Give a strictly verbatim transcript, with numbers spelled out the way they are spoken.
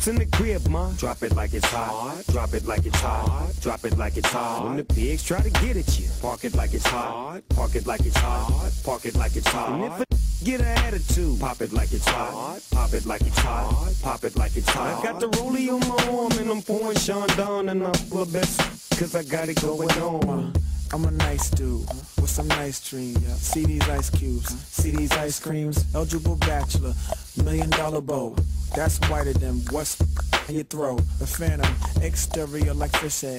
What's in the crib, ma? Drop it like it's hot. Drop it like it's hot. Drop it like it's hot. When the pigs try to get at you, park it like it's hot. Park it like it's hot. Park it like it's hot. And if a get an attitude, pop it like it's hot. Pop it like it's hot. Pop it like it's hot. I got the rollie on my arm and I'm pouring Sean down and I'm the best, cause I got it going on. I'm a nice dude with some nice dreams. See these ice cubes, see these ice creams. Eligible bachelor, million dollar bow. That's whiter than what's in your throat. A phantom, exterior like fish egg.